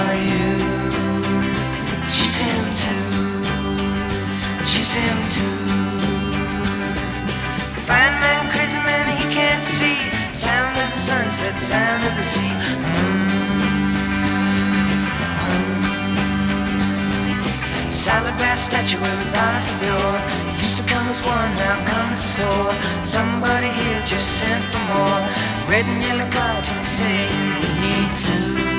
are you? She's him too. She's him too. Fine man, crazy man, he can't see. Sound of the sunset, sound of the sea. Solid brass statue with a glass door. Used to come as one, now comes as four. Somebody here just sent for more. Red and yellow cartoons saying we need to.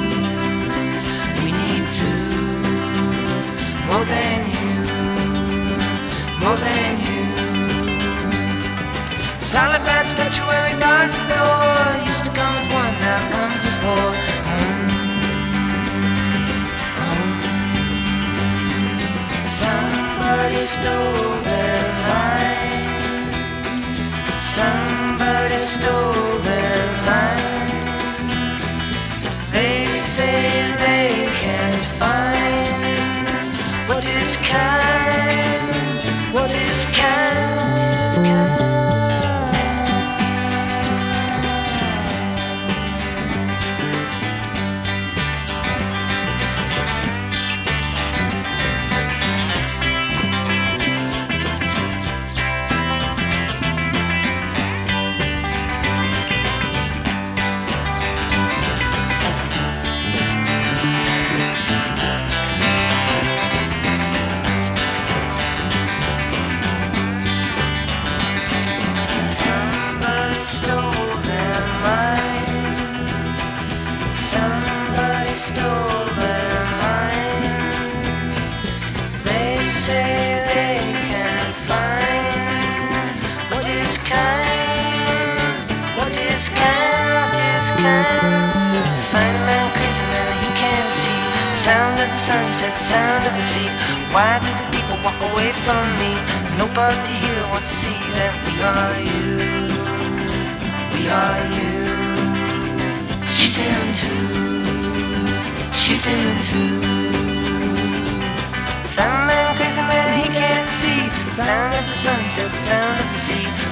We need to. More than you. More than you. Solid brass statuary guards the door. Used to come as one, now comes as four. Somebody stole their mind. Somebody stole their mind. They say they can't find what is kind. What is kind? What is kind? Sound of the sunset, sound of the sea. Why do the people walk away from me? Nobody here wants to see that we are you. We are you. She's him too. She's him too. Fine man, crazy man, he can't see. Sound of the sunset, sound of the sea.